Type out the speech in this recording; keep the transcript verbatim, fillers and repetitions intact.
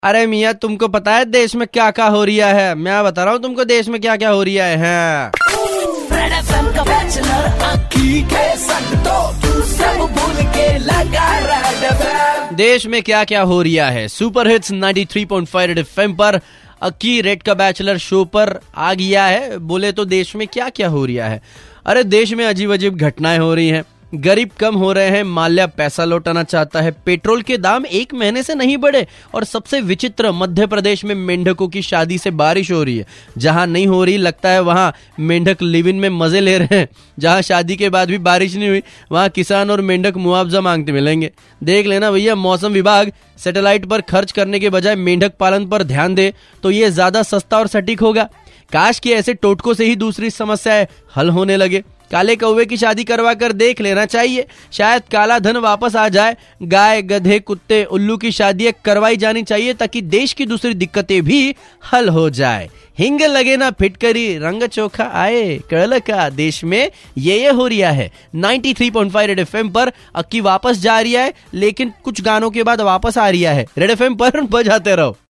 अरे मियाँ, तुमको पता है देश में क्या क्या हो रिया है? मैं बता रहा हूँ तुमको देश में क्या क्या हो रिया है, है। रेड एफएम का बैचलर आँखी के संग तो तू सब भूल के लगा रेड एफएम। देश में क्या क्या हो रिया है? Super hits ninety three point five red FM पर अक्की रेड का बैचलर शो पर आ गया है। बोले तो देश में क्या क्या हो रिया है? अरे देश में अजीब अजीब घटनाएं हो रही हैं। गरीब कम हो रहे हैं, माल्या पैसा लौटाना चाहता है, पेट्रोल के दाम एक महीने से नहीं बढ़े, और सबसे विचित्र, मध्य प्रदेश में मेंढकों की शादी से बारिश हो रही है। जहां नहीं हो रही लगता है वहां मेंढक लिव इन में मजे ले रहे हैं। जहां शादी के बाद भी बारिश नहीं हुई वहां किसान और मेंढक मुआवजा मांगते मिलेंगे। देख लेना भैया, मौसम विभाग सैटेलाइट पर खर्च करने के बजाय मेंढक पालन पर ध्यान दे तो ये ज्यादा सस्ता और सटीक होगा। काश कि ऐसे टोटकों से ही दूसरी समस्याएं हल होने लगे। काले कौवे की शादी करवा कर देख लेना चाहिए, शायद काला धन वापस आ जाए। गाय, गधे, कुत्ते, उल्लू की शादियां करवाई जानी चाहिए ताकि देश की दूसरी दिक्कतें भी हल हो जाए। हिंग लगे ना फिटकरी, रंग चोखा आए कड़ल का, देश में ये ये हो रिया है। Ninety three point five red FM पर अक्की वापस जा रही है, लेकिन कुछ गानों के बाद वापस आ रही है। रेड एफएम पर बजाते रहो।